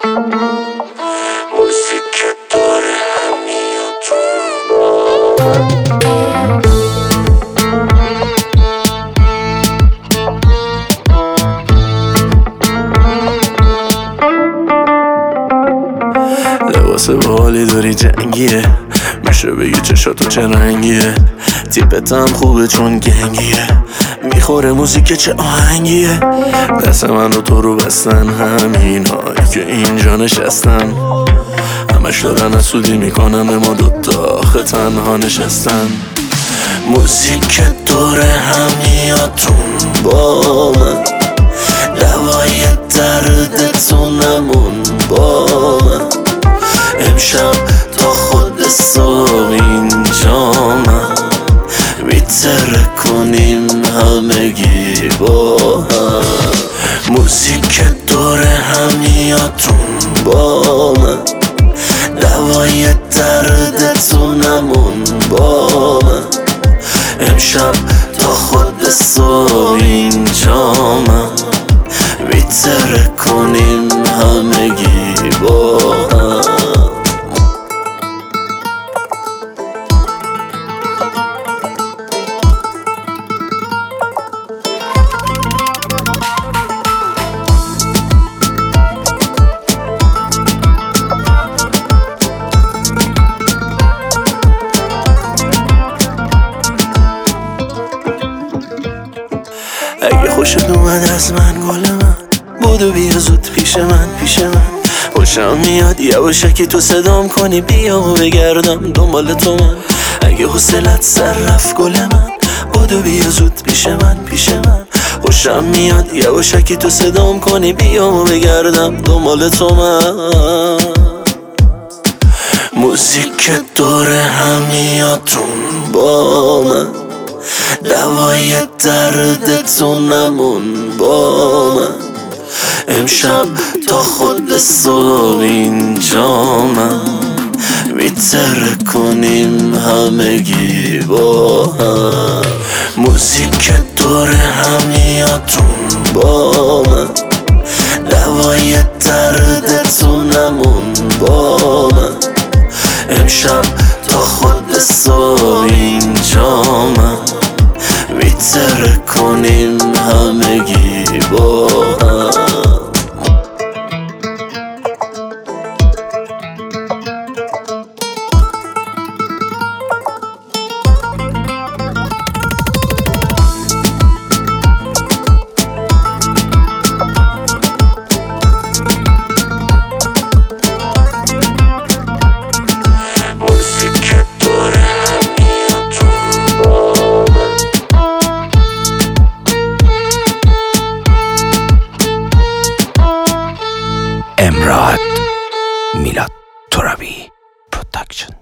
موزیک داره لباس بالی داری جنگیه، میشه بگی چشاتو چه رنگیه، تیپت هم خوبه چون گنگیه، میخوره موزیک چه آهنگیه. دست من رو تو رو بستن همینایی که اینجا نشستن، همش دارن حسودی میکنن به ما دوتا آخه تنها نشستن. موزیک دوره همیاتون با من، دوای دردتونمون با من، امشب تا خود صبح اینجا من، میتره کنیم همگی با هم. موزیک دوره همیاتون با من، دوای دردتونمون با من، امشب تا خود صبح اینجا من، میتره کنیم همگی با هم. اگه خوشت اومد از من گل من، بودو بیا زود پیش من خوشم میاد یواشکی تو صدام کنی بیا و بگردم دنبال تو من. اگه حوصلت سر رفت گل من، بودو بیا زود پیش من خوشم میاد یواشکی تو صدام کنی بیا و بگردم دنبال تو من. موزیک دوره همیاتون با من، دوای دردتونمون با من، امشب تا خود صبح اینجا من، میتره کنیم همگی با هم. موزیک دوره همیاتون با من، دوای دردتونمون با من، امشب تا خود صبح اینجا من، میتره کنیم همگی با هم. امراد میلاد ترابی پروداکشن.